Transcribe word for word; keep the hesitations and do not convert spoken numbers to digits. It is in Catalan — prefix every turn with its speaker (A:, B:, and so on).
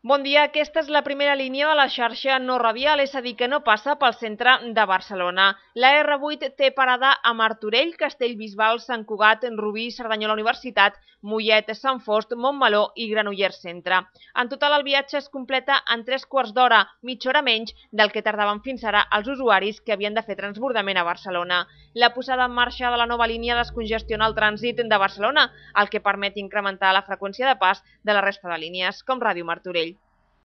A: Bon dia, aquesta és la primera línia de la xarxa no radial, és a dir, que no passa pel centre de Barcelona. La erre vuit té parada a Martorell, Castellbisbal, Sant Cugat, Rubí, Cerdanyola Universitat, Mollet, Sant Fost, Montmeló i Granollers Centre. En total el viatge es completa en tres quarts d'hora, mitja hora menys del que tardaven fins ara els usuaris que havien de fer transbordament a Barcelona. La posada en marxa de la nova línia descongestiona el trànsit de Barcelona, el que permet incrementar la freqüència de pas de la resta de línies, com Ràdio Martorell.